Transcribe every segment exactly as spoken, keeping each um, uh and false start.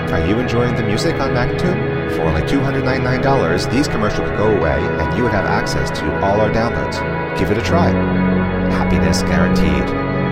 Are you enjoying the music on Magnatune? For only two hundred ninety-nine dollars, these commercials would go away and you would have access to all our downloads. Give it a try. Happiness guaranteed.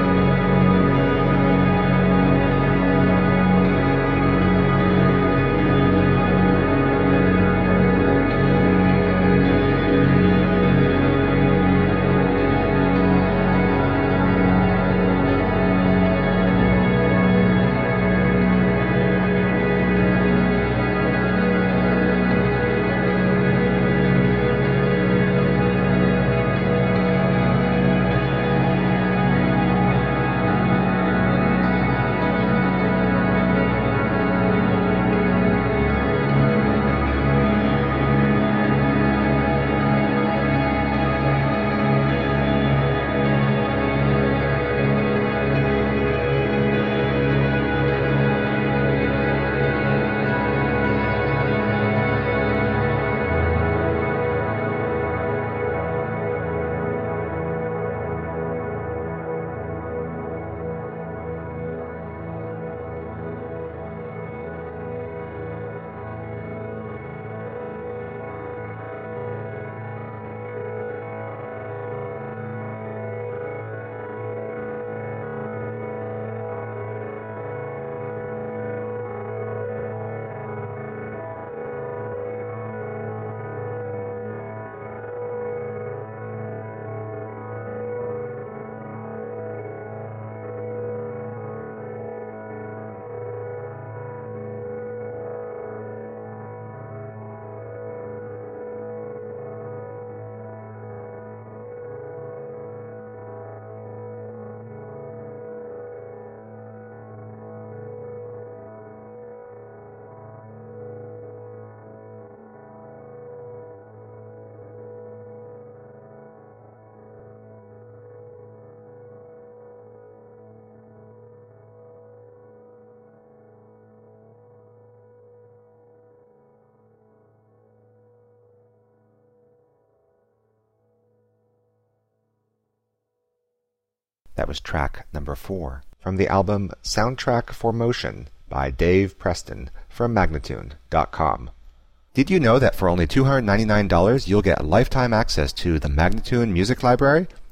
That was track number four from the album Soundtrack for Motion by Dave Preston from Magnatune dot com. Did you know that for only two hundred ninety-nine dollars you'll get lifetime access to the Magnatune Music Library?